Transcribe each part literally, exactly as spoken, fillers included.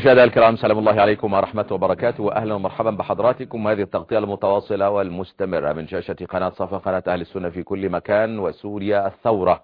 مشاهدينا الكرام، سلام الله عليكم ورحمة وبركاته، وأهلا ومرحبا بحضراتكم. هذه التغطية المتواصلة والمستمرة من شاشة قناة صفا، قناة أهل السنة في كل مكان، وسوريا الثورة،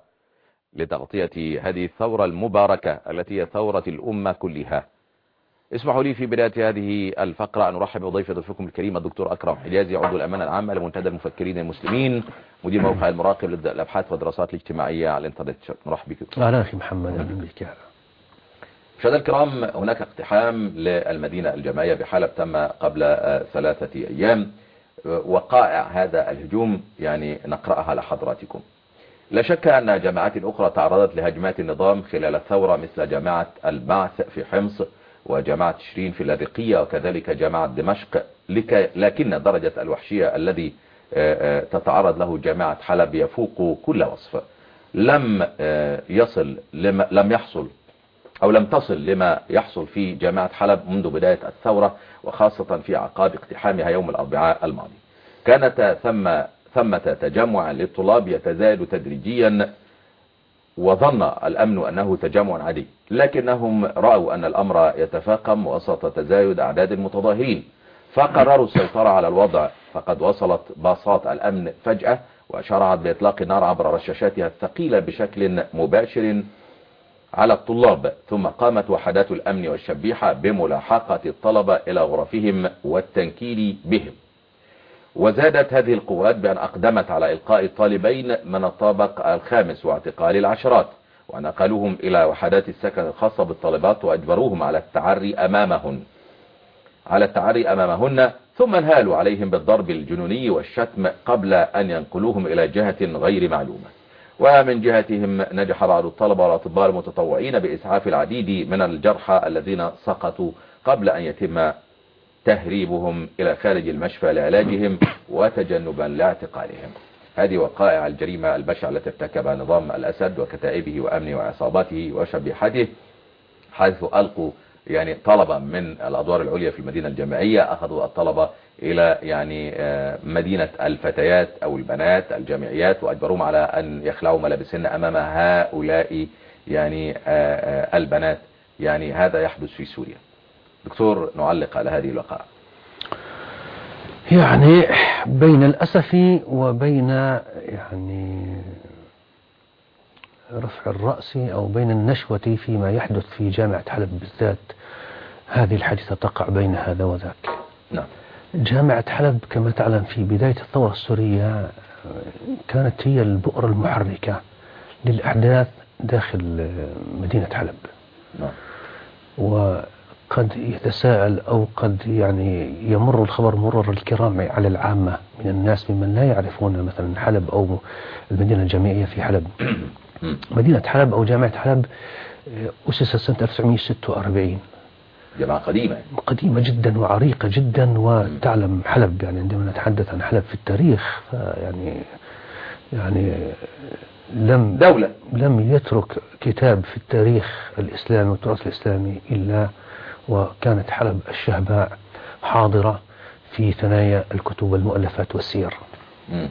لتغطية هذه الثورة المباركة التي هي ثورة الأمة كلها. اسمحوا لي في بداية هذه الفقرة أن أرحب بضيف ضيفكم الكريم الدكتور أكرم حجازي، عضو الأمانة العامة لمنتدى المفكرين المسلمين، مدير موقع المراقب للأبحاث والدراسات الاجتماعية على الإنترنت. نرحب بك. أهلا أخي محمد. أهلا بك. مشاهدينا الكرام، هناك اقتحام للمدينة الجامعية بحلب تم قبل ثلاثة أيام. وقائع هذا الهجوم يعني نقرأها لحضراتكم. لا شك أن الجامعات الأخرى تعرضت لهجمات النظام خلال الثورة، مثل جامعة البعث في حمص، وجامعة شيرين في اللاذقية، وكذلك جامعة دمشق. لكن درجة الوحشية الذي تتعرض له جامعة حلب يفوق كل وصف. لم يصل لم يحصل أو لم تصل لما يحصل في جامعة حلب منذ بداية الثورة، وخاصة في أعقاب اقتحامها يوم الأربعاء الماضي. كانت ثم ثمة تجمع للطلاب يتزايد تدريجيا، وظن الأمن أنه تجمع عادي، لكنهم رأوا أن الأمر يتفاقم وسط تزايد أعداد المتظاهرين، فقرروا السيطرة على الوضع. فقد وصلت باصات الأمن فجأة وشرعت بإطلاق النار عبر رشاشاتها الثقيلة بشكل مباشر على الطلاب، ثم قامت وحدات الأمن والشبيحة بملاحقة الطلبة إلى غرفهم والتنكيل بهم. وزادت هذه القوات بأن أقدمت على إلقاء الطالبين من الطابق الخامس واعتقال العشرات، ونقلوهم إلى وحدات السكن الخاصة بالطالبات وأجبروهم على التعري أمامهن على التعري أمامهن ثم انهالوا عليهم بالضرب الجنوني والشتم قبل أن ينقلوهم إلى جهة غير معلومة. ومن جهتهم نجح بعض الطلبة والأطباء المتطوعين بإسعاف العديد من الجرحى الذين سقطوا قبل أن يتم تهريبهم إلى خارج المشفى لعلاجهم وتجنبا لاعتقالهم. هذه وقائع الجريمة البشعة التي ارتكبها نظام الأسد وكتائبه وأمنه وعصاباته وشبيحته، حيث ألقوا يعني طلبة من الأدوار العليا في المدينة الجامعية، أخذوا الطلبة إلى يعني مدينة الفتيات أو البنات الجامعيات، وأجبروهم على أن يخلعوا ملابسهن أمام هؤلاء يعني البنات. يعني هذا يحدث في سوريا. دكتور، نعلق على هذه الوقائع. يعني بين الأسف وبين يعني رفع الرأس أو بين النشوة فيما يحدث في جامعة حلب بالذات، هذه الحادثة تقع بين هذا وذاك. نعم. جامعة حلب كما تعلم في بداية الثورة السورية كانت هي البؤرة المحركة للأحداث داخل مدينة حلب. نعم. وقد يتساءل أو قد يعني يمر الخبر مرور الكرام على العامة من الناس ممن لا يعرفون مثلا حلب أو المدينة الجامعية في حلب. مدينة حلب أو جامعة حلب أسست سنة ألف وتسعمئة وستة وأربعين، جامعة قديمة قديمة جدا وعريقة جدا. وتعلم حلب يعني عندما نتحدث عن حلب في التاريخ يعني يعني لم دولة لم يترك كتاب في التاريخ الإسلامي والتراث الإسلامي إلا وكانت حلب الشهباء حاضرة في ثنايا الكتب والمؤلفات والسير. م.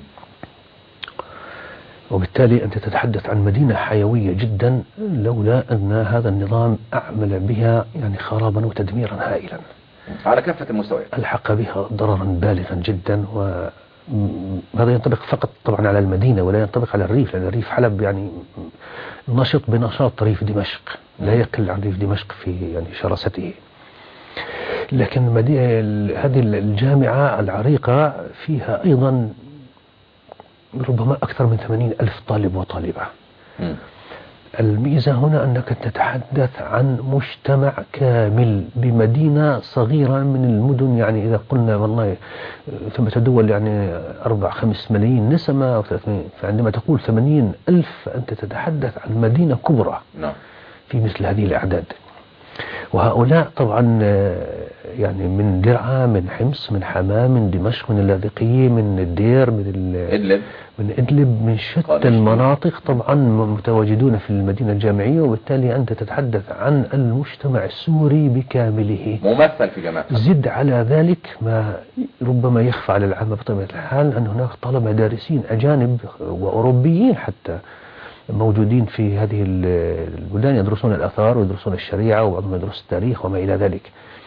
وبالتالي أنت تتحدث عن مدينة حيوية جدا، لولا أن هذا النظام أعمل بها يعني خرابا وتدميرا هائلا على كافة المستويات، ألحق بها ضررا بالغا جدا. وهذا ينطبق فقط طبعا على المدينة ولا ينطبق على الريف، لأن الريف حلب يعني نشط بنشاط ريف دمشق، لا يقل عن ريف دمشق في يعني شراسته. لكن هذه الجامعة العريقة فيها أيضا ربما أكثر من ثمانين ألف طالب وطالبة. م. الميزة هنا أنك تتحدث عن مجتمع كامل بمدينة صغيرة من المدن. يعني إذا قلنا والله ثم دول يعني أربع خمس ملايين نسمة أو ثلاث، فعندما تقول ثمانين ألف أنت تتحدث عن مدينة كبرى في مثل هذه الأعداد. وهؤلاء طبعا يعني من درعا، من حمص، من حماة، من دمشق، من اللاذقية، من الدير، من إدلب من إدلب، من شتى المناطق طبعا متواجدون في المدينة الجامعية. وبالتالي أنت تتحدث عن المجتمع السوري بكامله ممثل في جامعة. زد على ذلك ما ربما يخفى على العامة بطبيعة الحال أن هناك طلبة دارسين أجانب وأوروبيين حتى موجودين في هذه البلدان يدرسون الآثار ويدرسون الشريعة وبعضهم يدرس التاريخ وما إلى ذلك.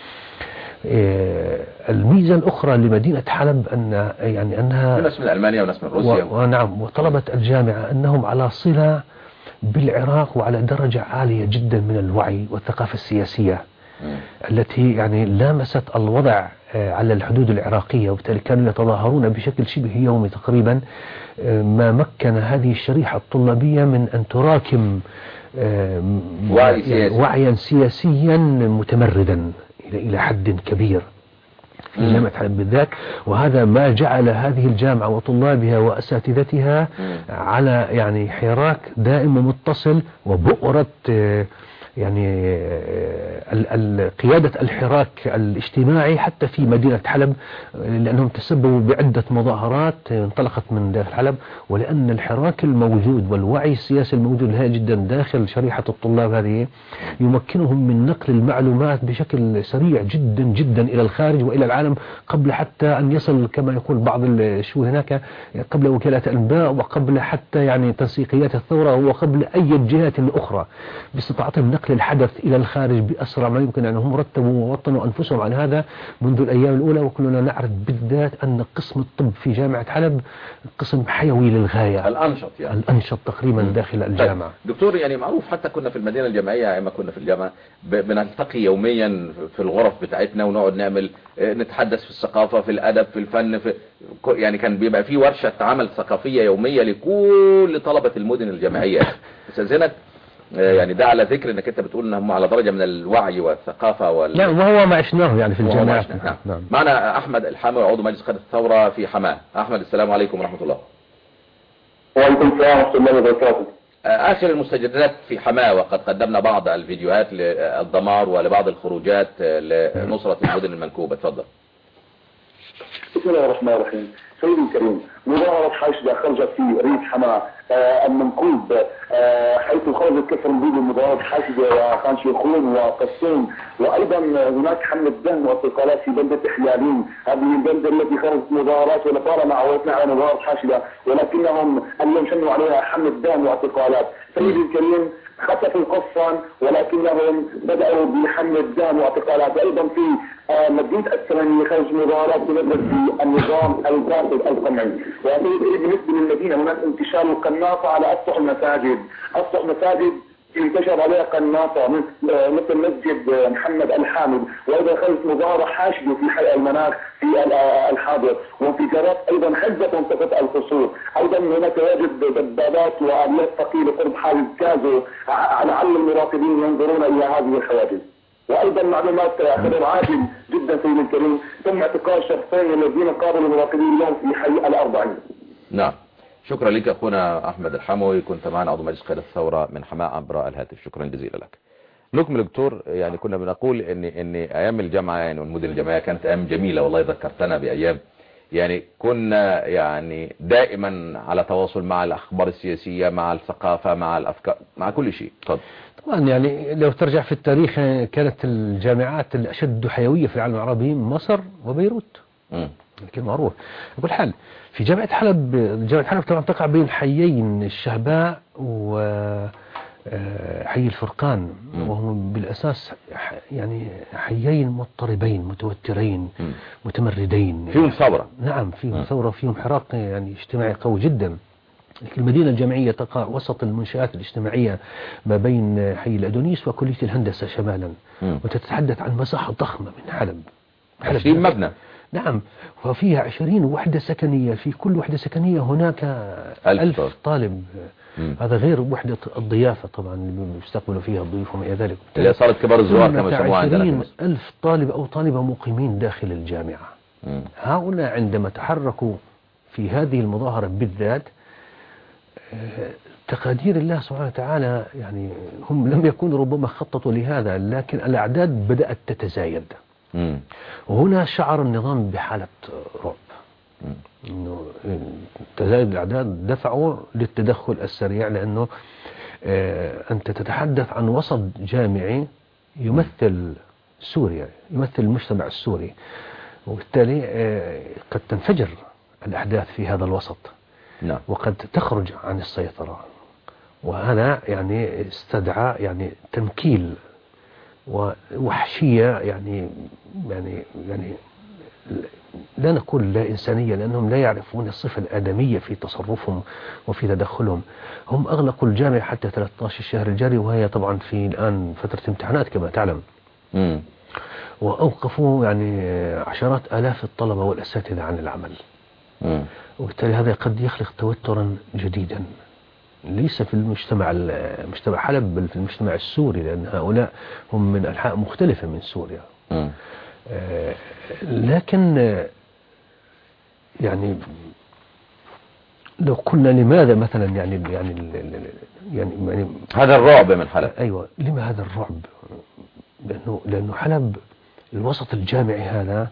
الميزة الأخرى لمدينة حلب أن يعني أنها ناس من ألمانيا وناس من روسيا ونعم وطلبة الجامعة أنهم على صلة بالعراق وعلى درجة عالية جدا من الوعي والثقافة السياسية م. التي يعني لامست الوضع على الحدود العراقية، وبالتالي كانوا يتظاهرون بشكل شبه يومي تقريبا، ما مكن هذه الشريحة الطلابية من أن تراكم وعي سياسي. وعيا سياسيا متمردا إلى حد كبير في جامعة حلب بالذات، وهذا ما جعل هذه الجامعة وطلابها وأساتذتها على يعني حراك دائم ومتصل وبؤرة يعني قيادة الحراك الاجتماعي حتى في مدينة حلب، لأنهم تسببوا بعدة مظاهرات انطلقت من داخل حلب، ولأن الحراك الموجود والوعي السياسي الموجود الهائل جدا داخل شريحة الطلاب هذه يمكنهم من نقل المعلومات بشكل سريع جدا جدا إلى الخارج وإلى العالم، قبل حتى أن يصل كما يقول بعض الشؤون هناك قبل وكالات الأنباء وقبل حتى يعني تنسيقيات الثورة وقبل أي جهات أخرى، باستطاعتهم نقل الحدث إلى الخارج بأسرع ما يمكن. أنهم يعني رتبوا ووطنوا أنفسهم على هذا منذ الأيام الأولى، وكلنا نعرف بالذات أن قسم الطب في جامعة حلب قسم حيوي للغاية، الأنشط يعني الأنشط تقريبا م. داخل الجامعة. دكتور يعني معروف حتى كنا في المدينة الجامعية أيام كنا في الجامعة بنلتقي يوميا في الغرف بتاعتنا ونقعد نعمل نتحدث في الثقافة في الأدب في الفن في يعني كان بيبقى في ورشة عمل ثقافية يومية لكل طلبة المدن الجامعية. استاذنك يعني ده على ذكر انك انت بتقول انهم على درجة من الوعي والثقافة وال... لا وهو ما عشناه يعني في الجامعة. نعم. نعم. معنا احمد الحامي عضو مجلس قيادة الثورة في حماة. احمد السلام عليكم ورحمة الله. وعليكم السلام ورحمة الله وبركاته. اخر المستجدات في حماة، وقد قدمنا بعض الفيديوهات للدمار ولبعض الخروجات لنصرة المدن المنكوبة. اتفضل. بسم الله الرحمن الرحيم. سيدي الكريم، مظاهرة حاشدة خرجت في ريف حماة آه المنكوب آه حيث خرجت كثر من المظاهرات حاشدة وخان شيخون وقسيم، وايضا هناك حملة دم واعتقالات في بلدة حيالين، هذه البلدة التي خرجت مظاهرات ولطالما عودتنا على مظاهرات حاشدة ولكنهم اليوم شنوا عليها حملة دم واعتقالات. سيدي الكريم، خطفوا القصا ولكنهم بدأوا بحمل الدم واعتقالات. أيضا في مدينة السلمية خرج مظاهرات تمثل في النظام الباطل القمعي. بالنسبة للمدينة هناك انتشار القناصة على أسطح المساجد، أسطح مساجد انتشر عليها قناصة مثل مسجد محمد الحامد، وايضا خرجت مظاهرة حاشدة في حي المناخ في الحاضر، وانفجارات ايضا هزت منطقة القصور. ايضا هناك تواجد دبابات واليات ثقيلة قرب حاجز كازو، لعل المراقبين ينظرون الى هذه الحواجز. وايضا معلومات خبر عاجل جدا سيدي الكريم، تم اعتقال شخصين الذين قابلوا المراقبين اليوم في حي الاربعين. نعم، شكرا لك اخونا احمد الحموي، كنت معنا عضو مجلس قيادة الثورة من حماة عبر الهاتف. شكرا جزيلا لك. نكمل دكتور، يعني كنا بنقول ان ان ايام الجامعه يعني والمدن الجامعيه كانت ايام جميله، والله ذكرتنا بايام يعني كنا يعني دائما على تواصل مع الاخبار السياسيه، مع الثقافه، مع الافكار، مع كل شيء. اتفضل. طبعا يعني لو ترجع في التاريخ كانت الجامعات الاشد حيويه في العالم العربي مصر وبيروت. امم كان معروف. بكل حال في جامعة حلب، جامعة حلب طبعا تقع بين حيين الشهباء وحي الفرقان، وهم بالأساس يعني حيين مضطربين متوترين م. متمردين، فيهم ثورة. نعم فيهم ثورة، فيهم حراك يعني اجتماعي قوي جدا. المدينة الجامعية تقع وسط المنشآت الاجتماعية ما بين حي الأدونيس وكلية الهندسة شمالا، وتتحدث عن مساحة ضخمة من حلب. عشرين مبنى. نعم، وفيها عشرين وحدة سكنية، في كل وحدة سكنية هناك ألف, ألف طالب. مم. هذا غير وحدة الضيافة طبعا اللي بيستقبلوا فيها الضيوف وما إلى ذلك، اللي صارت كبار الزوار كما يسموها عندنا. عشرين ألف طالب أو طالبة مقيمين داخل الجامعة. مم. هؤلاء عندما تحركوا في هذه المظاهرة بالذات، تقادير الله سبحانه وتعالى يعني هم لم يكونوا ربما خططوا لهذا، لكن الأعداد بدأت تتزايد. مم. وهنا شعر النظام بحالة رعب، انه تزايد الاعداد دفعوا للتدخل السريع، لانه آه انت تتحدث عن وسط جامعي يمثل سوريا، يمثل المجتمع السوري، وبالتالي آه قد تنفجر الاحداث في هذا الوسط. نعم. وقد تخرج عن السيطرة، وهذا يعني استدعى يعني تنكيل ووحشية، يعني يعني يعني لا نقول لا إنسانية، لأنهم لا يعرفون الصفة الآدمية في تصرفهم وفي تدخلهم. هم أغلقوا الجامعة حتى ثلاثة عشر الشهر الجاري، وهي طبعا في الآن فترة امتحانات كما تعلم. م. وأوقفوا يعني عشرات آلاف الطلبة والأساتذة عن العمل. م. وبالتالي هذا قد يخلق توترا جديدا ليس في المجتمع مجتمع حلب، بل في المجتمع السوري، لأن هؤلاء هم من أنحاء مختلفة من سوريا. م. آه لكن آه يعني لو قلنا لماذا مثلا يعني يعني يعني, يعني هذا الرعب من حلب. أيوة، لما هذا الرعب؟ لأنه لأنه حلب الوسط الجامعي هذا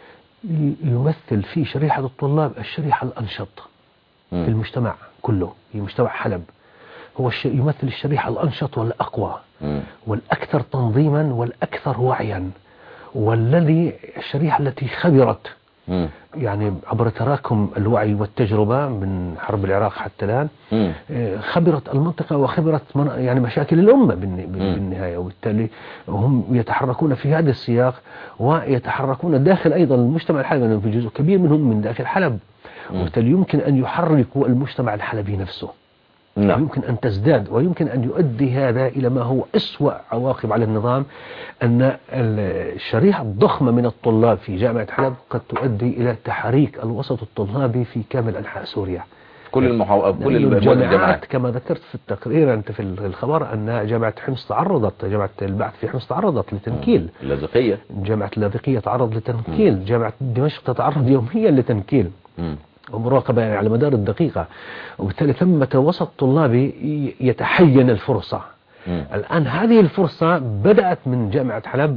يمثل في شريحة الطلاب الشريحة الأنشط م. في المجتمع كله. في مجتمع حلب هو يمثل الشريحة الأنشط والأقوى م. والأكثر تنظيما والأكثر وعيا، والذي الشريحة التي خبرت م. يعني عبر تراكم الوعي والتجربة من حرب العراق حتى الآن م. خبرت المنطقة وخبرت يعني مشاكل الأمة بالنهاية، وبالتالي هم يتحركون في هذا السياق ويتحركون داخل أيضا المجتمع الحلبي، لأنه في جزء كبير منهم من داخل حلب، وبالتالي يمكن أن يحركوا المجتمع الحلبي نفسه. نعم. يمكن أن تزداد، ويمكن أن يؤدي هذا إلى ما هو أسوأ عواقب على النظام، أن الشريحة الضخمة من الطلاب في جامعة حلب قد تؤدي إلى تحريك الوسط الطلابي في كامل أنحاء سوريا. كل المحو... كل الجامعات كما ذكرت في التقرير أنت في الخبر أن جامعة حمص تعرضت، جامعة البعث في حمص تعرضت لتنكيل. اللاذقية جامعة اللاذقية تعرض لتنكيل. م. جامعة دمشق تتعرض يوميا لتنكيل م. ومراقبة يعني على مدار الدقيقة، وبالتالي ثمة وسط طلابي يتحين الفرصة. م. الآن هذه الفرصة بدأت من جامعة حلب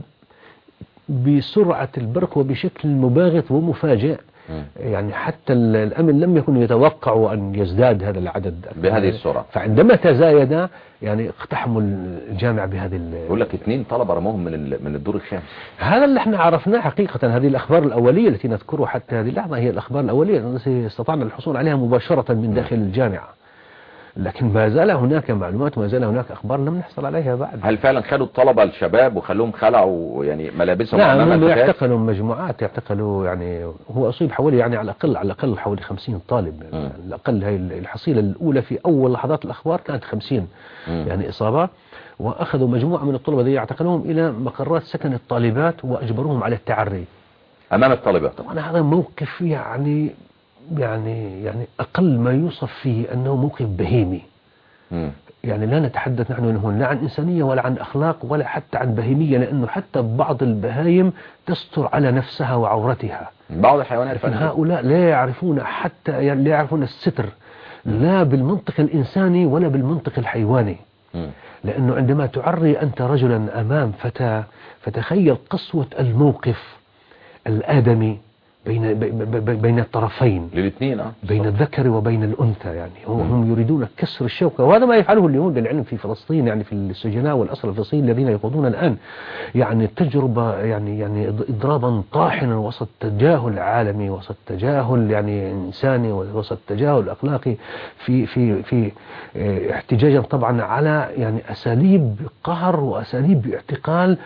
بسرعة البرق وبشكل مباغت ومفاجئ. م. يعني حتى الأمن لم يكن يتوقعوا أن يزداد هذا العدد بهذه السرعة، فعندما تزايد يعني اقتحموا الجامعة بهذه. يقول لك اثنين طلبة رموهم من من الدور الخامس. هذا اللي احنا عرفناه حقيقة. هذه الأخبار الأولية التي نذكرها حتى هذه اللحظة هي الأخبار الأولية التي استطعنا الحصول عليها مباشرة من داخل الجامعة، لكن ما زال هناك معلومات وما زال هناك أخبار لم نحصل عليها بعد. هل فعلا خدوا الطلبة الشباب وخلوهم خلعوا يعني ملابسهم؟ نعم، هم يعتقلوا مجموعات، يعتقلوا يعني هو أصيب حوالي يعني على الأقل على الأقل حوالي خمسين طالب. يعني على الأقل هي الحصيلة الأولى في أول لحظات الأخبار كانت خمسين م. يعني إصابة، وأخذوا مجموعة من الطلبة الذين يعتقلوهم إلى مقرات سكن الطالبات وأجبروهم على التعري أمام الطالبات. طبعا هذا موقف يعني يعني يعني أقل ما يوصف فيه أنه موقف بهيمي. م. يعني لا نتحدث نحن هنا لا عن إنسانية ولا عن أخلاق ولا حتى عن بهيمية، لأنه حتى بعض البهايم تستر على نفسها وعورتها. بعض الحيوانات هؤلاء لا يعرفون حتى يعني لا يعرفون الستر لا بالمنطق الإنساني ولا بالمنطق الحيواني. م. لأنه عندما تعري أنت رجلا أمام فتاة فتخيل قسوة الموقف الآدمي بين بين الطرفين للاثنين بين الذكر وبين الأنثى. يعني هم يريدون كسر الشوكة، وهذا ما يفعله اليهود للعلم في فلسطين، يعني في السجناء والأسرى الفلسطينيين الذين يخوضون الآن يعني تجربة يعني يعني إضرابا طاحنا وسط تجاهل عالمي، وسط تجاهل يعني إنساني، وسط تجاهل أخلاقي في في في احتجاجا طبعا على يعني أساليب قهر وأساليب اعتقال.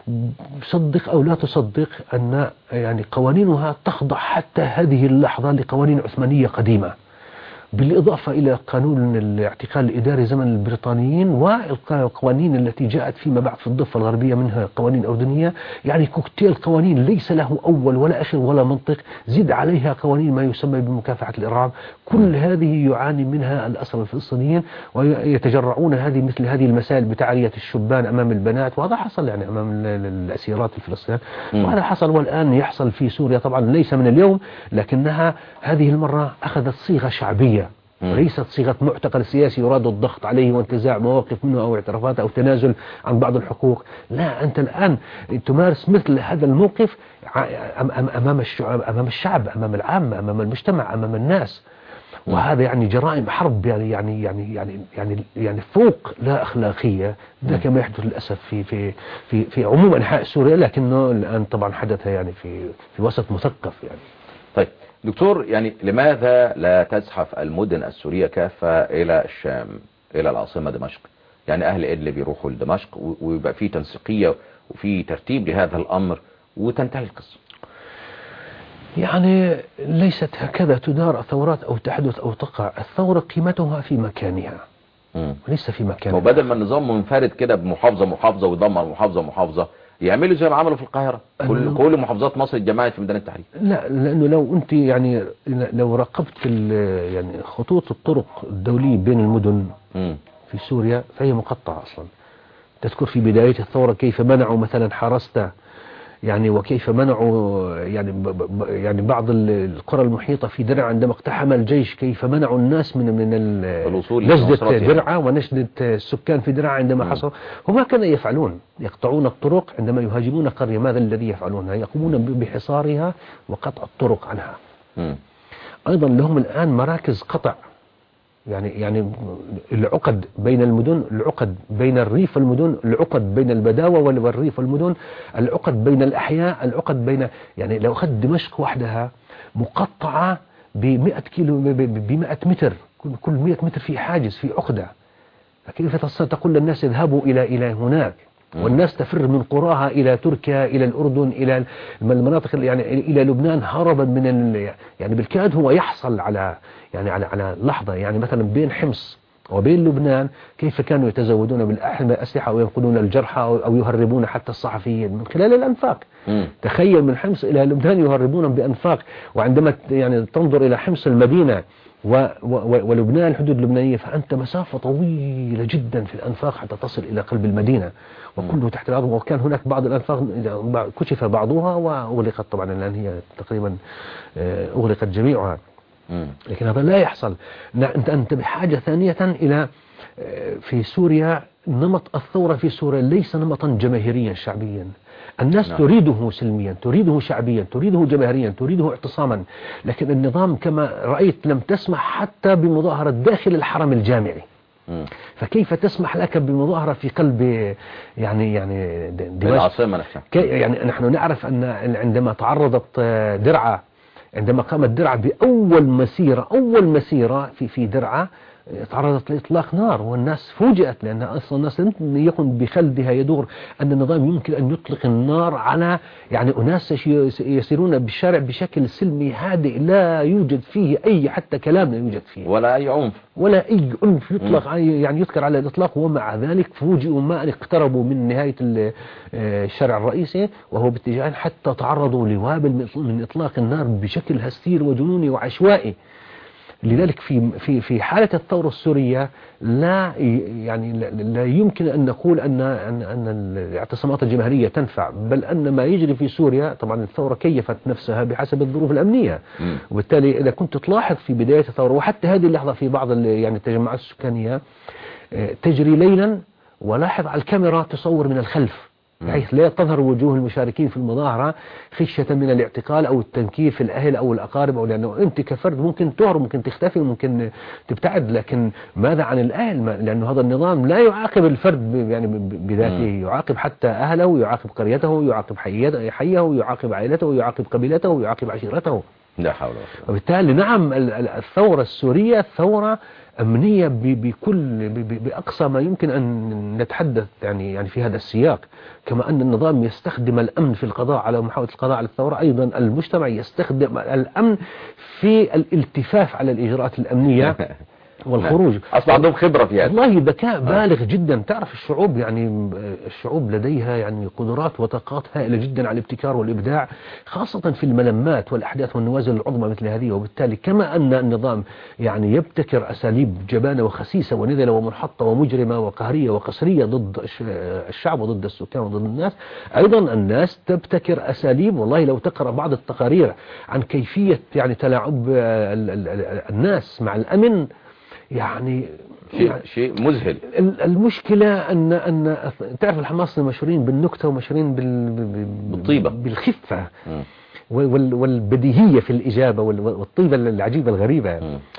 صدق أو لا تصدق أن يعني قوانينها تخضع حتى هذه اللحظة لقوانين عثمانية قديمة، بالإضافة إلى قانون الاعتقال الإداري زمن البريطانيين والقوانين التي جاءت فيما بعد في الضفة الغربية منها قوانين أردنية. يعني كوكتيل قوانين ليس له أول ولا آخر ولا منطق، زد عليها قوانين ما يسمى بمكافحة الإرهاب. كل هذه يعاني منها الأسرى الفلسطينيين، ويتجرعون هذه مثل هذه المسائل بتعرية الشبان أمام البنات، وهذا حصل يعني أمام الأسيرات الفلسطينيين، وهذا حصل والآن يحصل في سوريا طبعا ليس من اليوم، لكنها هذه المرة أخذت صيغة شعبية ليست صيغة معتقل سياسي يراد الضغط عليه وانتزاع مواقف منه أو اعترافات أو تنازل عن بعض الحقوق. لا، أنت الآن تمارس مثل هذا الموقف أمام الشعب أمام الشعب أمام العامة أمام المجتمع أمام الناس، وهذا يعني جرائم حرب يعني يعني يعني يعني يعني يعني فوق لا أخلاقية. ده كما يحدث للأسف في في في في عموم أنحاء سوريا، لكنه الآن طبعا حدث يعني في في وسط مثقف يعني. طيب دكتور، يعني لماذا لا تزحف المدن السورية كافة إلى الشام؟ إلى العاصمة دمشق؟ يعني أهل إدلب يروحوا لدمشق ويبقى في تنسيقية وفي ترتيب لهذا الأمر وتنتهي القصة. يعني ليست هكذا تدار الثورات أو تحدث أو تقع. الثورة قيمتها في مكانها مم. وليس في مكانها. وبدل ما النظام منفرد كده بمحافظة محافظة ويدمر محافظة محافظة، يعملوا زي ما عملوا في القاهرة، كل كل محافظات مصر اتجمعت في ميدان التحرير. لا، لأنه لو أنت يعني لو راقبت في يعني خطوط الطرق الدولية بين المدن مم. في سوريا فهي مقطعة أصلا. تذكر في بداية الثورة كيف منعوا مثلا حرستا، يعني وكيف منعوا يعني ب يعني بعض القرى المحيطة في درعا عندما اقتحم الجيش، كيف منعوا الناس من من الوصول نجدة درعا ونجدة السكان في درعا عندما حصلوا. هم كانوا يفعلون، يقطعون الطرق عندما يهاجمون قرية. ماذا الذي يفعلون؟ يقومون بحصارها وقطع الطرق عنها. م. أيضا لهم الآن مراكز قطع، يعني يعني العقد بين المدن، العقد بين الريف والمدن، العقد بين البداوة والريف والمدن، العقد بين الأحياء، العقد بين يعني لو أخذت دمشق وحدها مقطعة بمئة كيلو بمئة متر، كل مئة متر في حاجز في عقدة. فكيف تقول للناس اذهبوا إلى إلى هناك والناس تفر من قراها إلى تركيا إلى الأردن إلى المناطق يعني إلى لبنان هربا من يعني بالكاد هو يحصل على يعني على على لحظة. يعني مثلا بين حمص وبين لبنان كيف كانوا يتزودون بالأسلحة وينقلون الجرحى أو يهربون حتى الصحفيين من خلال الأنفاق. م. تخيل من حمص إلى لبنان يهربون بأنفاق. وعندما يعني تنظر إلى حمص المدينة و و ولبنان الحدود اللبنانية فأنت مسافة طويلة جدا في الأنفاق حتى تصل إلى قلب المدينة وكله تحت الأرض. وكان هناك بعض الأنفاق كشف بعضها وأغلقت طبعا الآن هي تقريبا أغلقت جميعها. لكن هذا لا يحصل. أنت أنت بحاجة ثانية إلى في سوريا نمط الثورة في سوريا ليس نمطا جماهيريا شعبيا. الناس نعم. تريده سلميا، تريده شعبيا، تريده جماهيريا، تريده اعتصاما. لكن النظام كما رأيت لم تسمح حتى بمظاهرة داخل الحرم الجامعي. م. فكيف تسمح لك بمظاهرة في قلب يعني يعني العاصمة نفسها؟ يعني نحن نعرف أن عندما تعرضت درعا، عندما قامت درعا بأول مسيرة أول مسيرة في في درعا تعرضت لإطلاق نار والناس فوجئت، لأن أصلا الناس لم يكن بخلدها يدور أن النظام يمكن أن يطلق النار على يعني أناس يسيرون بالشارع بشكل سلمي هادئ لا يوجد فيه أي حتى كلام لا يوجد فيه ولا أي عنف ولا أي عنف يطلق م. يعني يذكر على الإطلاق. ومع ذلك فوجئوا ما أن اقتربوا من نهاية الشارع الرئيسي وهو باتجاه حتى تعرضوا لوابل من إطلاق النار بشكل هستير وجنوني وعشوائي. لذلك في في في حالة الثورة السورية لا يعني لا يمكن أن نقول أن أن أن الاعتصامات الجماهيرية تنفع، بل أن ما يجري في سوريا طبعا الثورة كيفت نفسها بحسب الظروف الأمنية. م. وبالتالي إذا كنت تلاحظ في بداية الثورة وحتى هذه اللحظة في بعض يعني التجمعات السكانية تجري ليلا ولاحظ على الكاميرا تصور من الخلف بحيث لا تظهر وجوه المشاركين في المظاهرة خشية من الاعتقال أو التنكيل في الأهل أو الأقارب، أو لأنه أنت كفرد ممكن تهرب ممكن تختفي ممكن تبتعد. لكن ماذا عن الأهل؟ لأنه هذا النظام لا يعاقب الفرد يعني بذاته، يعاقب حتى أهله، يعاقب قريته، يعاقب حيه، يعاقب عائلته، يعاقب قبيلته، يعاقب عشيرته. لا حول ولا قوة. وبالتالي نعم الثورة السورية ثورة أمنية بكل بأقصى ما يمكن أن نتحدث يعني يعني في هذا السياق. كما أن النظام يستخدم الأمن في القضاء على محاولة القضاء على الثورة، أيضا المجتمع يستخدم الأمن في الالتفاف على الإجراءات الأمنية والخروج. أصلا عندهم خبرة في هذا والله ذكاء بالغ جدا. تعرف الشعوب يعني الشعوب لديها يعني قدرات وطاقات هائلة جدا على الابتكار والإبداع، خاصة في الملمات والأحداث والنوازل العظمى مثل هذه. وبالتالي كما أن النظام يعني يبتكر أساليب جبانة وخسيسة ونذلة ومنحطة ومجرمة وقهرية وقسرية ضد الشعب وضد السكان وضد الناس، أيضا الناس تبتكر أساليب. والله لو تقرأ بعض التقارير عن كيفية يعني تلاعب الناس مع الأمن يعني شيء يعني شيء مذهل. المشكلة أن أن تعرف الحماس مشهورين بالنكتة ومشهورين بال بالطيبة بالخفة وال والبديهية في الإجابة والطيبة العجيبة الغريبة. م.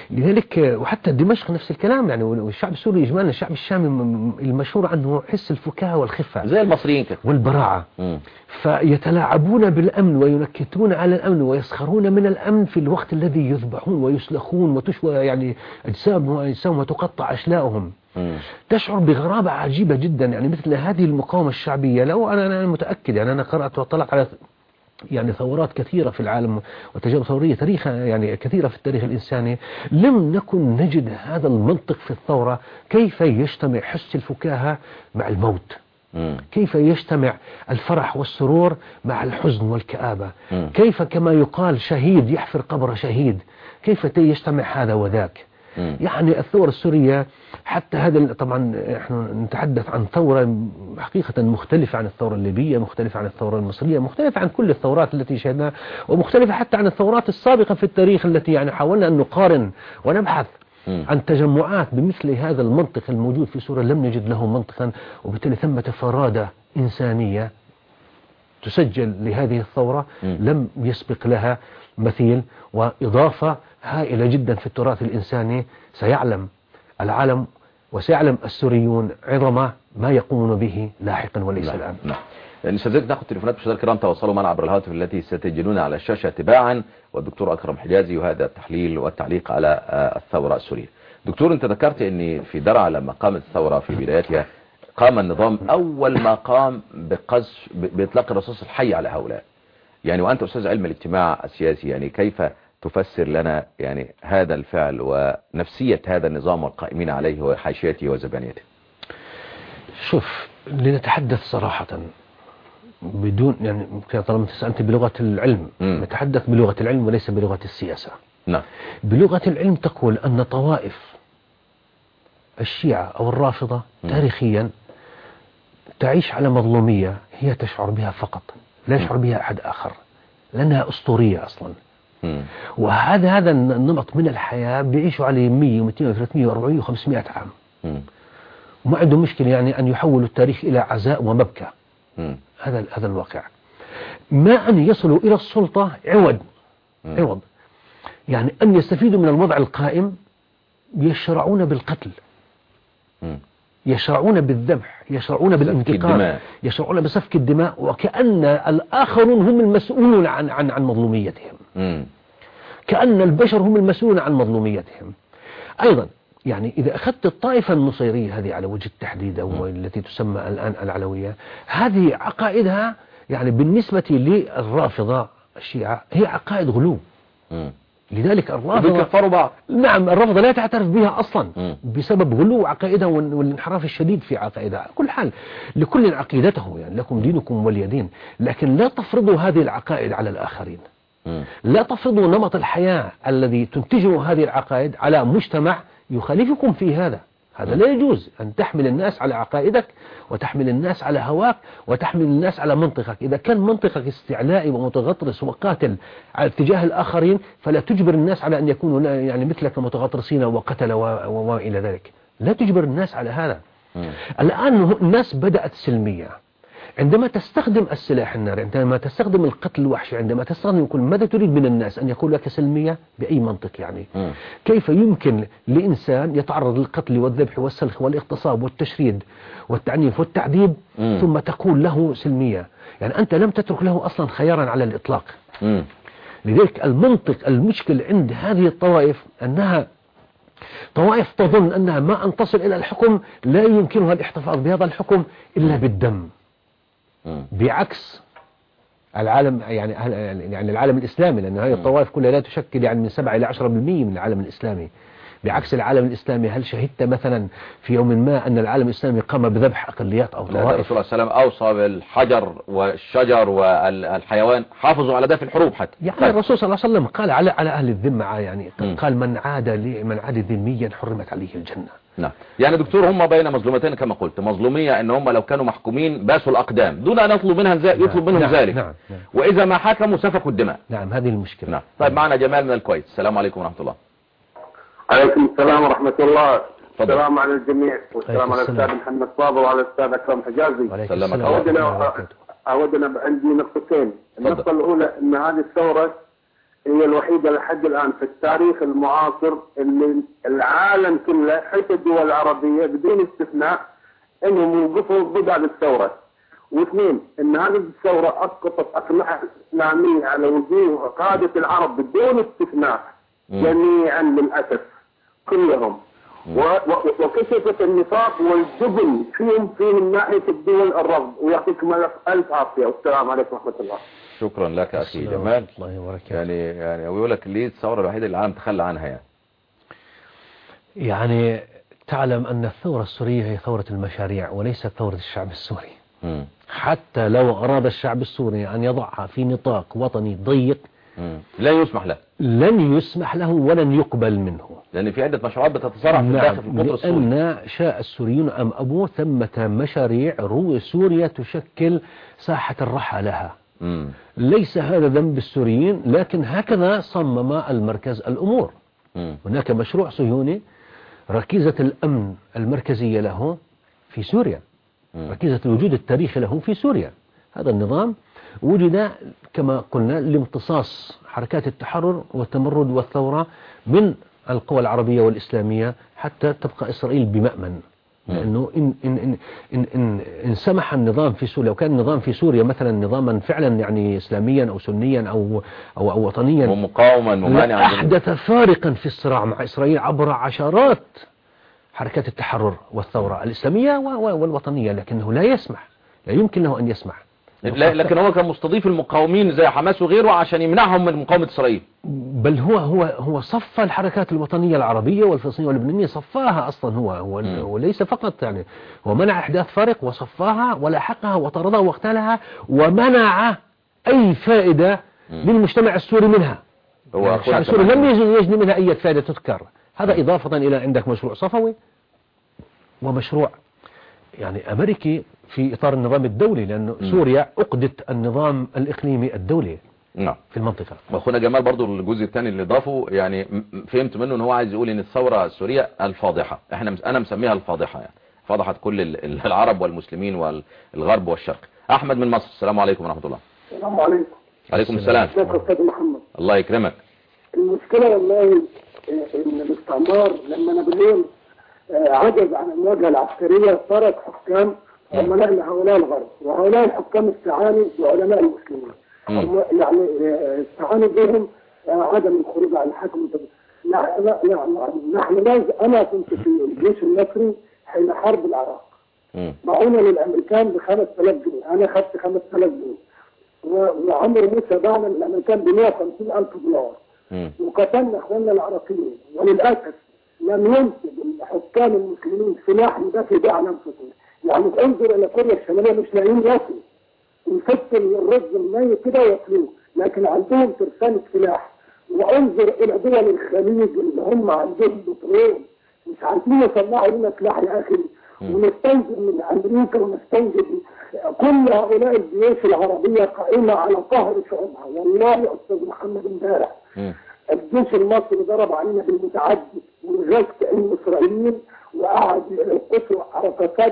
لذلك وحتى دمشق نفس الكلام يعني، والشعب السوري إجمالا الشعب الشامي المشهور عنه حس الفكاهة والخفة زي المصريين كده والبراعة. مم. فيتلاعبون بالأمن وينكتون على الأمن ويسخرون من الأمن في الوقت الذي يذبحون ويسلخون وتشوى يعني أجسامهم وأجسامهم وتقطع أشلاؤهم. مم. تشعر بغرابة عجيبة جدا يعني مثل هذه المقاومة الشعبية. لو أنا أنا متأكد يعني أنا قرأت واطلعت على يعني ثورات كثيرة في العالم وتجارب ثورية تاريخ يعني كثيرة في التاريخ الإنساني، لم نكن نجد هذا المنطق في الثورة. كيف يجتمع حس الفكاهة مع الموت؟ مم. كيف يجتمع الفرح والسرور مع الحزن والكآبة؟ مم. كيف كما يقال شهيد يحفر قبر شهيد؟ كيف يجتمع هذا وذاك؟ مم. يعني الثورة السورية حتى هذا طبعا احنا نتحدث عن ثورة حقيقة مختلفة عن الثورة الليبية، مختلفة عن الثورة المصرية، مختلفة عن كل الثورات التي شهدناها، ومختلفة حتى عن الثورات السابقة في التاريخ التي يعني حاولنا أن نقارن ونبحث مم. عن تجمعات بمثل هذا المنطق الموجود في سوريا. لم نجد له منطقا، وبالتالي ثمة فرادة إنسانية تسجل لهذه الثورة مم. لم يسبق لها مثيل، وإضافة هائلة جدا في التراث الإنساني. سيعلم العالم وسيعلم السوريون عظم ما يقومون به لاحقا وليس نعم. الآن. نعم. نستطيع ناخذ تليفونات مشاهدينا الكرام، تواصلوا معنا عبر الهاتف التي ستجدون على الشاشة تباعا، والدكتور أكرم حجازي، وهذا التحليل والتعليق على الثورة السورية. دكتور، أنت ذكرت أن في درعا لما قامت الثورة في بدايتها قام النظام أول ما قام بقذف بإطلاق الرصاص الحي على هؤلاء، يعني وأنت أستاذ علم الاجتماع السياسي، يعني كيف تفسر لنا يعني هذا الفعل ونفسية هذا النظام والقائمين عليه وحاشيته وزبانيته؟ شوف، لنتحدث صراحة بدون يعني طالما سألت بلغة العلم، م. نتحدث بلغة العلم وليس بلغة السياسة. نعم. بلغة العلم تقول أن طوائف الشيعة أو الرافضة م. تاريخيا تعيش على مظلومية هي تشعر بها فقط، لا يشعر بها أحد آخر، لأنها أسطورية أصلا. م. وهذا هذا النمط من الحياة بيعيشوا عليه مية ومئتين وثلاثمئة وأربعمئة وخمسمئة عام، م. وما عنده مشكلة يعني أن يحولوا التاريخ إلى عزاء ومبكى. م. هذا هذا الواقع. ما أن يصلوا إلى السلطة عوض م. عوض يعني أن يستفيدوا من الوضع القائم، يشرعون بالقتل، م. يشرعون بالذبح، يشرعون بالانتقام، يشرعون بسفك الدماء، وكأن الآخرون هم المسؤولون عن عن عن مظلوميتهم، م. كأن البشر هم المسؤولون عن مظلوميتهم. أيضا يعني إذا أخذت الطائفة النصيرية هذه على وجه التحديد أو التي تسمى الآن العلوية، هذه عقائدها يعني بالنسبة للرافضة الشيعة هي عقائد غلو. م. لذلك الرافضة بيكفروا بعض. نعم، الرافضة لا تعترف بها أصلا م. بسبب غلو عقائدها والانحراف الشديد في عقائدها. كل حال لكل عقيدته، يعني لكم دينكم ولي دين، لكن لا تفرضوا هذه العقائد على الآخرين. م. لا تفرضوا نمط الحياة الذي تنتجه هذه العقائد على مجتمع يخالفكم في هذا. هذا لا يجوز أن تحمل الناس على عقائدك وتحمل الناس على هواك وتحمل الناس على منطقك. إذا كان منطقك استعلائي ومتغطرس وقاتل على اتجاه الآخرين، فلا تجبر الناس على أن يكونوا يعني مثلك متغطرسين وقتل وما إلى ذلك. لا تجبر الناس على هذا. م. الآن الناس بدأت سلمية. عندما تستخدم السلاح الناري، عندما تستخدم القتل الوحشي، عندما تستخدم كل ماذا تريد من الناس؟ أن يقول لك سلمية بأي منطق يعني؟ م. كيف يمكن لإنسان يتعرض للقتل والذبح والسلخ والاغتصاب والتشريد والتعنيف والتعذيب م. ثم تقول له سلمية؟ يعني أنت لم تترك له أصلا خيارا على الإطلاق. م. لذلك المنطق المشكل عند هذه الطوائف أنها طوائف تظن أنها ما أن تصل إلى الحكم لا يمكنها الاحتفاظ بهذا الحكم إلا بالدم، بعكس العالم يعني يعني العالم الإسلامي، لأن هذه الطوائف كلها لا تشكل يعني من سبعة إلى عشرة بالمئة من العالم الإسلامي. بعكس العالم الإسلامي، هل شهدت مثلا في يوم ما أن العالم الإسلامي قام بذبح أقليات أو طوائف؟ الرسول صلى الله عليه وسلم أوصى بالحجر والشجر والحيوان، حافظوا على ده في الحروب حتى. يعني طيب. الرسول صلى الله عليه وسلم قال على على أهل الذمة يعني م. قال من عاد لي من عاد ذميا حرمت عليه الجنة. نعم. يعني دكتور هم بين مظلومتين كما قلت، مظلومية ان هم لو كانوا محكومين باسوا الأقدام دون أن يطلب منها ذلك، يطلب منهم نعم. ذلك. نعم. نعم. وإذا ما حكموا سفكوا الدماء. نعم، هذه المشكلة. نعم. طيب معنا جمال من الكويت. السلام عليكم ورحمة الله. عليكم السلام ورحمة الله. السلام على الجميع، والسلام على الأستاذ محمد صابر وعلى الأستاذ أكرم حجازي. سلامك. أودنا أودنا عندي نقطتين. النقطة الأولى أن هذه الثورة هي الوحيدة لحد الآن في التاريخ المعاصر اللي العالم كله حتى الدول العربية بدون استثناء انهم يوقفوا ضد هذه الثورة. واثنين، ان هذه الثورة اسقطت اقنعة اسلامية على وجوه قادة العرب بدون استثناء جميعا للاسف كلهم، وكشفت النفاق والجبن فيهم في من ناحية الدول الرفض. ويعطيكم الف عافية والسلام عليكم ورحمة الله. شكرا لك اخي جمال. الله وبركاته. يعني يعني ويقول لك ليه الثورة الوحيدة اللي العالم تخلى عنها يعني؟ يعني تعلم أن الثورة السورية هي ثورة المشاريع وليست ثورة الشعب السوري. م. حتى لو أراد الشعب السوري أن يضعها في نطاق وطني ضيق لا يسمح له، لن يسمح له ولن يقبل منه، لأن في عدة مشروعات بتتصارع في الداخل في القطر السوري. لأن شاء السوريون أم أبوا ثمة مشاريع رو سوريا تشكل ساحة الرحى لها. م. ليس هذا ذنب السوريين، لكن هكذا صمم المركز الأمور. م. هناك مشروع صهيوني ركيزة الأمن المركزية له في سوريا، ركيزة الوجود التاريخي له في سوريا. هذا النظام وجد كما قلنا لامتصاص حركات التحرر والتمرد والثورة من القوى العربية والإسلامية حتى تبقى إسرائيل بمأمن. لأنه إن, إن, إن, إن, إن, إن سمح النظام في سوريا، وكان النظام في سوريا مثلا نظاما فعلا يعني إسلاميا أو سنيا أو, أو, أو وطنيا ومقاوما ممانعا، أحدث فارقا في الصراع مع إسرائيل عبر عشرات حركات التحرر والثورة الإسلامية والوطنية، لكنه لا يسمح، لا يمكن له أن يسمح. لا، لكن هو كان مستضيف المقاومين زي حماس وغيره عشان يمنعهم من مقاومة إسرائيل. بل هو هو هو صف الحركات الوطنية العربية والفلسطينية واللبنانية، صفاها أصلا هو هو وليس فقط يعني هو منع إحداث فارق وصفاها ولاحقها وطردها واغتالها ومنع أي فائدة م. للمجتمع السوري منها. هو يعني الشعب السوري لم يجد منها أي فائدة تذكر. هذا م. إضافة إلى عندك مشروع صفوي ومشروع يعني أمريكي في إطار النظام الدولي، لأن م. سوريا أقدت النظام الإقليمي الدولي نعم في المنطقة. واخونا جمال برضو الجزء الثاني اللي ضافه يعني فهمت منه ان هو عايز يقول ان الثورة السورية الفاضحة، احنا انا مسميها الفاضحة، يعني فضحت كل العرب والمسلمين والغرب والشرق. احمد من مصر، السلام عليكم ورحمة الله. السلام عليكم. عليكم السلام. ازيك يا استاذ محمد؟ الله يكرمك. المشكلة والله ان الاستعمار لما نابليون عجز عن المواجهة العسكرية ترك حكام عملاء لهؤلاء الغرب، وهؤلاء الحكام استعانوا بعلماء المسلمين. يعني استعانوا بهم عدم الخروج عن الحكم. نحن لازم، انا كنت في الجيش المصري حين حرب العراق، معونة للامريكان ب خمسة آلاف جنيه، انا اخذت خمسة آلاف جنيه، وعمر موسى باعنا للامريكان ب مئة وخمسين ألف دولار، وقتلنا اخواننا العراقيين. وللاسف لم ينتج الحكام المسلمين سلاح يدافع به عن انفسهم. يعني انظر الى كوريا الشماليه مش لاقيين ياكلوا، يفتن الرز الميت كده وياكلوه، لكن عندهم ترسانة سلاح. وانظر الى دول الخليج اللي هم عندهم بترول مش عارفين يصنعوا لنا سلاح يا اخي، ونستنجد من امريكا ونستنجد. كل هؤلاء الجيوش العربيه قائمه على قهر شعوبها. والله يا استاذ محمد امبارح الجيش المصري ضرب علينا بالمتعدد وغزت الاسرائيليين وقعد يقصوا حركات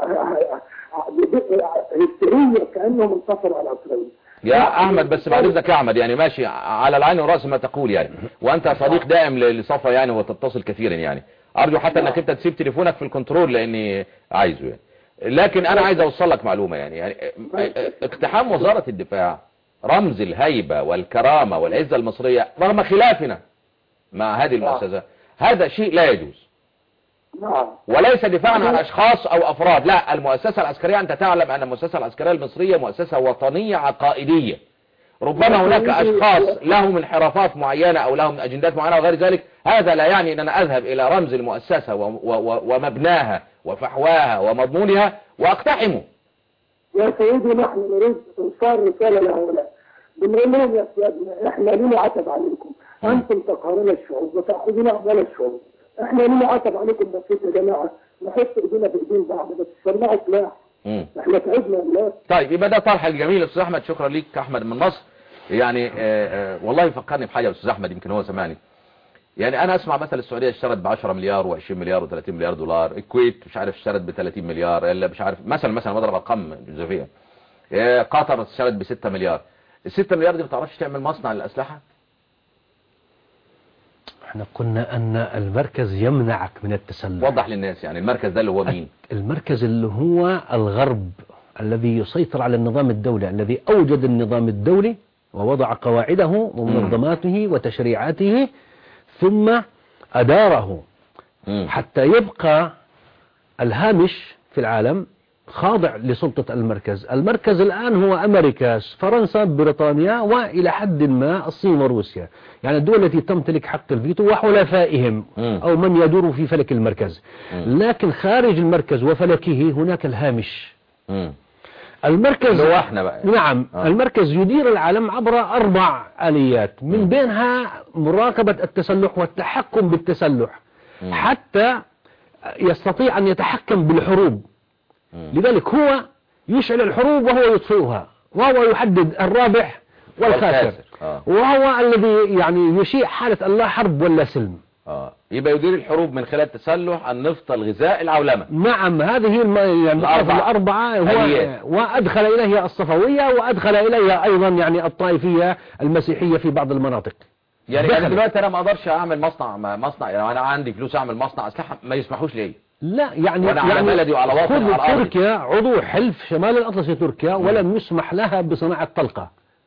هستيريه كانهم انتصروا على اسرائيل. يا احمد بس بعد اذنك يا احمد، يعني ماشي على العين والراس ما تقول يعني، وانت صديق دائم لصفا يعني وتتصل كثيرا يعني، ارجو حتى انك انت تسيب تليفونك في الكنترول لاني عايزه يعني. لكن انا عايز اوصل لك معلومه يعني, يعني اقتحام وزاره الدفاع رمز الهيبه والكرامه والعزه المصريه رغم خلافنا مع هذه المؤسسه، هذا شيء لا يجوز. وليس دفاعا عن اشخاص او افراد، لا، المؤسسة العسكرية انت تعلم ان المؤسسة العسكرية المصرية مؤسسة وطنية عقائدية. ربما هناك اشخاص لهم انحرافات معينة او لهم اجندات معينة وغير ذلك، هذا لا يعني ان انا اذهب الى رمز المؤسسة ومبناها وفحواها ومضمونها واقتحمه. يا سيدي نحن نريد ارسال رسالة لهؤلاء، بنقول لهم يا سيادنا احنا لنا عتب عليكم، انتم تقهرون الشعوب وتأخذون اموال الشعوب، احنا لنا عتب عليكم بسيط يا جماعه، نحط ايدينا في ايدين بعض بس سمعوا سلاح، احنا تعبنا والله. طيب يبقى ده طرح الجميل استاذ احمد، شكرا ليك احمد من مصر. يعني آآ آآ والله فكرني بحاجه استاذ احمد، يمكن هو سمعني. يعني انا اسمع مثلا السعوديه اشترت ب عشرة مليار وعشرين مليار وثلاثين مليار دولار، الكويت مش عارف اشترت ب ثلاثين مليار، الا مش عارف مثلا مثلا بضرب ارقام جزافيه. قطر اشترت ب ستة مليار. ال ستة مليار دي ما تعرفش تعمل مصنع للاسلحه؟ احنا قلنا أن المركز يمنعك من التسلح. وضح للناس يعني المركز ده اللي هو مين؟ المركز اللي هو الغرب الذي يسيطر على النظام الدولي، الذي أوجد النظام الدولي ووضع قواعده ومنظماته وتشريعاته ثم أداره مم. حتى يبقى الهامش في العالم خاضع لسلطة المركز. المركز الآن هو أمريكا، فرنسا، بريطانيا، وإلى حد ما الصين وروسيا، يعني الدول التي تمتلك حق الفيتو وحلفائهم مم. أو من يدور في فلك المركز. مم. لكن خارج المركز وفلكه هناك الهامش. مم. المركز اللي هو احنا بقى. نعم آه. المركز يدير العالم عبر أربع آليات، من مم. بينها مراقبة التسلح والتحكم بالتسلح مم. حتى يستطيع أن يتحكم بالحروب. مم. لذلك هو يشعل الحروب وهو يطفئها، وهو يحدد الرابح والخاسر، والخاسر. آه. وهو الذي يعني يشيع حالة اللا حرب ولا سلم. اه يبقى يدير الحروب من خلال التسلح، النفط، الغذاء، العولمة. نعم هذه الم... يعني الأربعة. الأربعة هو آليات. وأدخل إليها الصفوية وأدخل إليها أيضا يعني الطائفية المسيحية في بعض المناطق. يعني دخل. انا دلوقتي انا ما اقدرش اعمل مصنع مصنع يعني انا عندي فلوس اعمل مصنع اسلحه ما يسمحوش لي. لا يعني وأنا على يعني بلدي وعلى وطني خذ وعلى أرضي. تركيا عضو حلف شمال الأطلسي تركيا ولم يسمح لها بصناعة طلقة،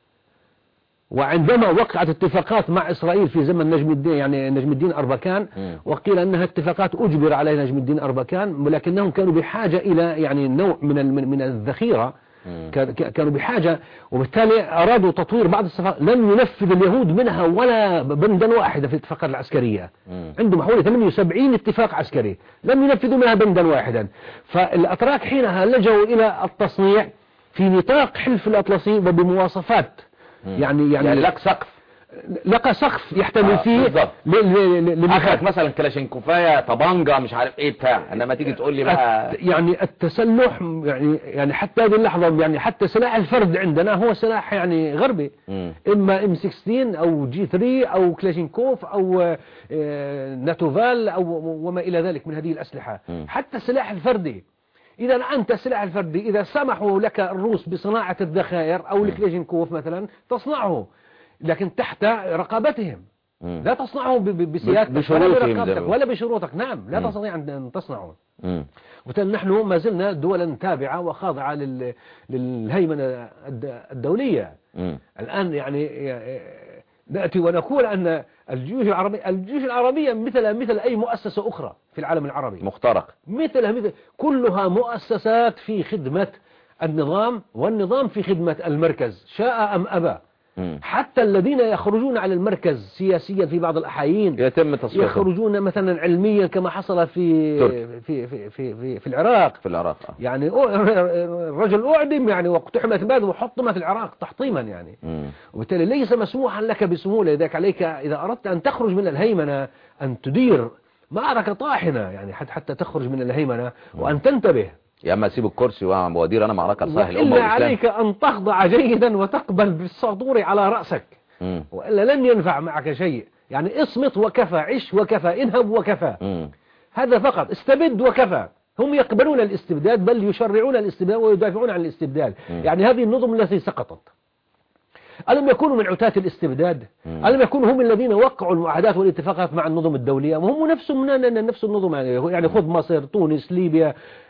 وعندما وقعت اتفاقات مع إسرائيل في زمن نجم الدين يعني نجم الدين أربكان مم. وقيل أنها اتفاقات أجبر عليها نجم الدين أربكان، ولكنهم كانوا بحاجة إلى يعني نوع من ال- من الذخيرة، مم. كان- كانوا بحاجة، وبالتالي أرادوا تطوير بعض الصفقات. لم ينفذ اليهود منها ولا بندا واحدة في الاتفاقات العسكرية. مم. عندهم حوالي ثمانية وسبعين اتفاق عسكري لم ينفذوا منها بندا واحدا. فالأتراك حينها لجوا إلى التصنيع في نطاق حلف الأطلسي وبمواصفات مم. يعني يعني, يعني لك سقف، لقى سقف يحتمل آه، فيه بالضبط. ل- ل- ل- اخرك لمكان. مثلا كلاشينكوفايه طبانجه مش عارف ايه بتاع، انما تيجي تقول لي بقى الت- يعني التسلح يعني يعني حتى هذه اللحظة يعني حتى سلاح الفرد عندنا هو سلاح يعني غربي، مم. إما إم ستة عشر أو جي ثلاثة أو كلاشينكوف أو آه، ناتوفال أو وما إلى ذلك من هذه الأسلحة. مم. حتى السلاح الفردي، إذا أنت السلاح الفردي إذا سمحوا لك الروس بصناعة الذخائر أو الكلاشينكوف مثلا تصنعه، لكن تحت رقابتهم. مم. لا تصنعه ب- ب- بسيادتك ولا بشروطهم برقابتك زي ما- ولا بشروطك. نعم لا مم. تستطيع أن تصنعه. مم. وبالتالي نحن ما زلنا دولا تابعة وخاضعة لل- للهيمنة الد- الدولية. مم. الآن يعني نأتي ونقول أن الجيوش العربية الجيوش العربية مثل مثل أي مؤسسة أخرى في العالم العربي، مخترق. مثلها مثل كلها مؤسسات في خدمة النظام، والنظام في خدمة المركز شاء أم أبى. مم. حتى الذين يخرجون على المركز سياسيا في بعض الأحاين يتم تصفيتهم يخرجون مثلا علميا كما حصل في تركيا. في في في في, في العراق. في العراق. آه. يعني الرجل أعدم يعني واقتحمت بلده وحطم في العراق تحطيما يعني. مم. وبالتالي ليس مسموحا لك بسهولة. لذلك عليك إذا أردت أن تخرج من الهيمنة أن تدير معركة طاحنة يعني حتى حتى تخرج من الهيمنة وأن تنتبه. يا اما اسيب الكرسي وادير انا معركه لصالح الامه وإلا والاسلام. عليك أن تخضع جيدا وتقبل بالسطور على رأسك، مم. وإلا لن ينفع معك شيء. يعني اصمت وكفى، عش وكفى، انهب وكفى، مم. هذا فقط. استبد وكفى. هم يقبلون الاستبداد بل يشرعون الاستبداد ويدافعون عن الاستبداد. مم. يعني هذه النظم التي سقطت ألم يكونوا من عتاة الاستبداد؟ مم. ألم يكونوا هم الذين وقعوا المعاهدات والاتفاقات مع النظم الدولية؟ وهم نفسهم من نفس النظم يعني, يعني خذ مصر، تونس، ليبيا،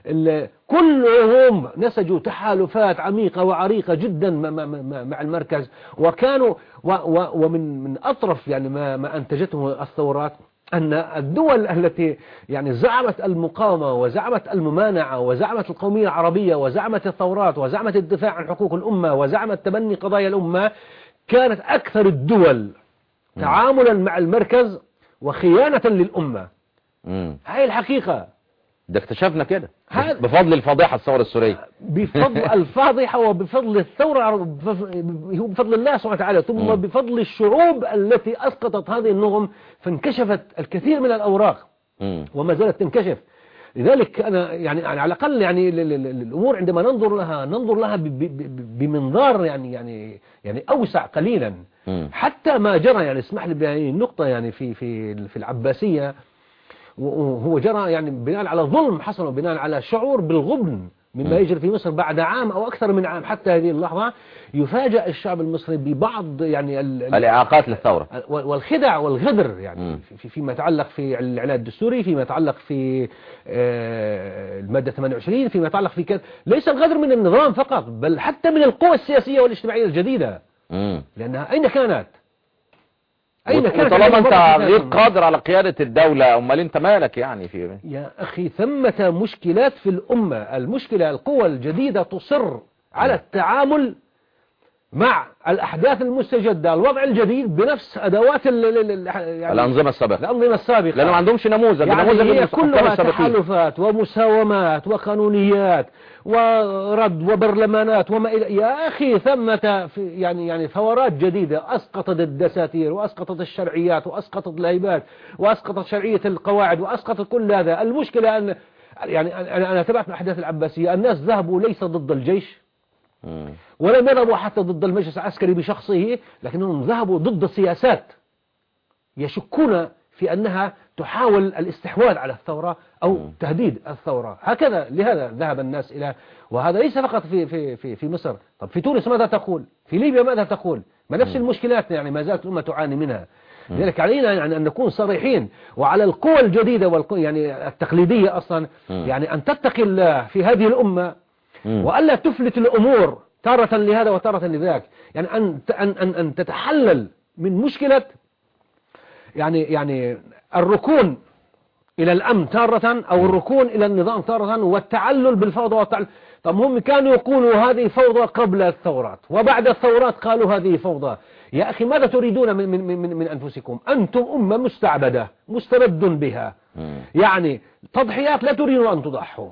كلهم نسجوا تحالفات عميقة وعريقة جدا مع المركز. وكانوا و و ومن من أطرف يعني ما, ما أنتجته الثورات أن الدول التي يعني زعمت المقاومة وزعمت الممانعة وزعمت القومية العربية وزعمت الثورات وزعمت الدفاع عن حقوق الأمة وزعمت تبني قضايا الأمة كانت أكثر الدول تعاملا مع المركز وخيانة للأمة. مم. هاي الحقيقة. ده اكتشفنا كده هذا- بفضل الفضيحة الثورة السورية. بفضل الفاضحة وبفضل الثورة العرب- بف- هو بفضل الله سبحانه وتعالى ثم مم. بفضل الشعوب التي أسقطت هذه النظم فانكشفت الكثير من الأوراق مم. وما زالت تنكشف. لذلك أنا يعني على الأقل يعني ال- ال- ال- الأمور عندما ننظر لها ننظر لها ب- ب- ب- بمنظار يعني يعني يعني أوسع قليلا. مم. حتى ما جرى يعني اسمح لي بهذه النقطة يعني في في في العباسية وهو جرى يعني بناء على ظلم حصل وبناء على شعور بالغبن مما يجري في مصر بعد عام أو أكثر من عام حتى هذه اللحظة، يفاجأ الشعب المصري ببعض يعني الإعاقات للثورة والخدع والغدر، يعني في فيما يتعلق في الإعلان الدستوري، فيما يتعلق في المادة ثمانية وعشرين، فيما يتعلق في كذا. ليس الغدر من النظام فقط، بل حتى من القوى السياسية والاجتماعية الجديدة. مم. لأنها أين كانت؟ أين كانت؟ طالما أنت غير قادر على قيادة الدولة، أمال أنت مالك يعني في؟ يا أخي ثمة مشكلات في الأمة. المشكلة القوى الجديدة تصر على التعامل مع الأحداث المستجدة، الوضع الجديد، بنفس أدوات يعني الأنظمة السابقة الأنظمة السابقة لأنه ما عندهمش نموذج. يعني هي كلها تحالفات ومساومات وقانونيات ورد وبرلمانات وما إلى. يا أخي ثمة يعني يعني ثورات جديدة أسقطت الدساتير وأسقطت الشرعيات وأسقطت الهيبات وأسقطت شرعية القواعد وأسقطت كل هذا. المشكلة أن يعني أنا أنا تابعت الأحداث العباسية، الناس ذهبوا ليس ضد الجيش ولم يذهبوا حتى ضد المجلس العسكري بشخصه، لكنهم ذهبوا ضد سياسات يشكون في أنها تحاول الاستحواذ على الثورة أو تهديد الثورة. هكذا لهذا ذهب الناس إلى، وهذا ليس فقط في في في في مصر. طب في تونس ماذا تقول؟ في ليبيا ماذا تقول؟ ما نفس المشكلات يعني ما زالت الأمة تعاني منها. لذلك علينا يعني أن نكون صريحين، وعلى القوى الجديدة والقوى يعني التقليدية أصلا يعني أن تتقي الله في هذه الأمة، وألا تفلت الأمور تارة لهذا وتارة لذاك. يعني أن أن أن أن تتحلل من مشكلة يعني يعني الركون إلى الأمن تارة أو الركون إلى النظام تارة، والتعلل بالفوضى والتعلل. طب هم كانوا يقولوا هذه فوضى قبل الثورات، وبعد الثورات قالوا هذه فوضى. يا أخي ماذا تريدون من من من, من أنفسكم؟ أنتم أمة مستعبدة مستبد بها، يعني تضحيات لا تريدون أن تضحوا،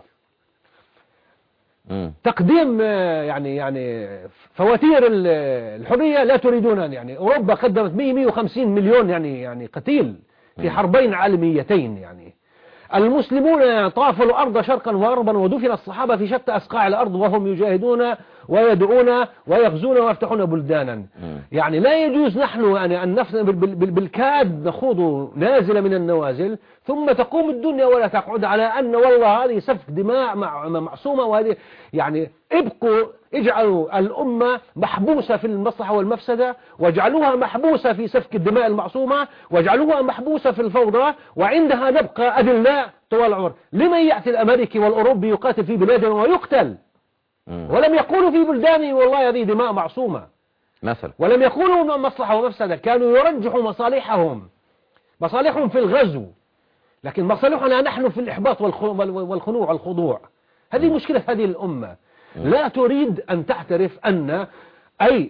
تقديم يعني يعني فواتير الحرية لا تريدون. يعني أوروبا قدمت مئة مئة وخمسين مليون يعني يعني قتيل في حربين عالميتين. يعني المسلمون طافوا الأرض شرقا وغربا، ودفن الصحابة في شتى أصقاع الأرض وهم يجاهدون ويدعون ويغزون ويفتحون بلدانا. يعني لا يجوز نحن يعني أن نفس بالكاد نخوض نازلة من النوازل ثم تقوم الدنيا ولا تقعد على أن والله هذه سفك دماء معصومة، وهذه يعني ابقوا اجعلوا الأمة محبوسة في المصلحة والمفسدة، واجعلوها محبوسة في سفك الدماء المعصومة، واجعلوها محبوسة في الفوضى، وعندها نبقى أدلاء طوال العمر. لمن يأتي الأمريكي والأوروبي يقاتل في بلادنا ويقتل ولم يقولوا في بلدانه والله هذه دماء معصومة مثلا، ولم يقولوا مصلحة ومفسدة، كانوا يرجحوا مصالحهم مصالحهم في الغزو، لكن مصالحنا نحن في الإحباط والخنوع والخضوع. هذه مشكلة هذه الأمة، لا تريد أن تعترف أن أي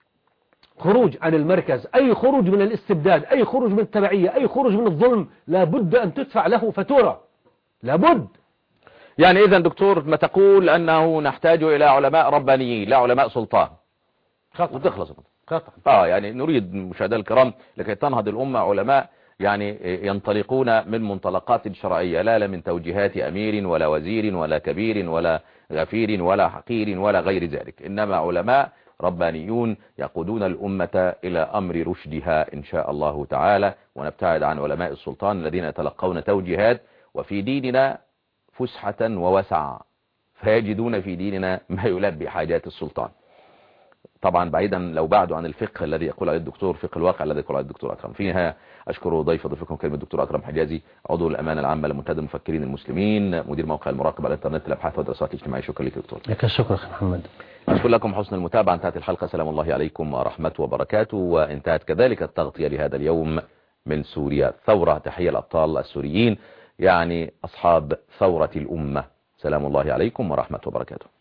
خروج عن المركز، أي خروج من الاستبداد، أي خروج من التبعية، أي خروج من الظلم لابد أن تدفع له فاتورة، لابد. يعني إذا دكتور ما تقول أنه نحتاج إلى علماء ربانيين لا علماء سلطان وتخلص قطعا. آه يعني نريد مشاهدينا الكرام لكي تنهض الأمة علماء يعني ينطلقون من منطلقات شرعية، لا لا من توجيهات أمير ولا وزير ولا كبير ولا غفير ولا حقير ولا غير ذلك، إنما علماء ربانيون يقودون الأمة إلى أمر رشدها إن شاء الله تعالى، ونبتعد عن علماء السلطان الذين يتلقون توجيهات وفي ديننا فسحة ووسع، فيجدون في ديننا ما يلبي حاجات السلطان. طبعا بعيدا لو بعدوا عن الفقه الذي يقول عليه الدكتور، فقه الواقع الذي يقول عليه الدكتور أكرم. في النهاية أشكر ضيف ضيفكم كلمة الدكتور أكرم حجازي، عضو الأمانة العامة لمنتدى المفكرين المسلمين، مدير موقع المراقب على الإنترنت للأبحاث والدراسات الاجتماعية. شكرا لك دكتور. لك الشكر أخي محمد. أشكر لكم حسن المتابعة. انتهت الحلقة، سلام الله عليكم ورحمته وبركاته. وانتهت كذلك التغطية لهذا اليوم من سوريا ثورة. تحية الأبطال السوريين يعني أصحاب ثورة الأمة. سلام الله عليكم ورحمته وبركاته.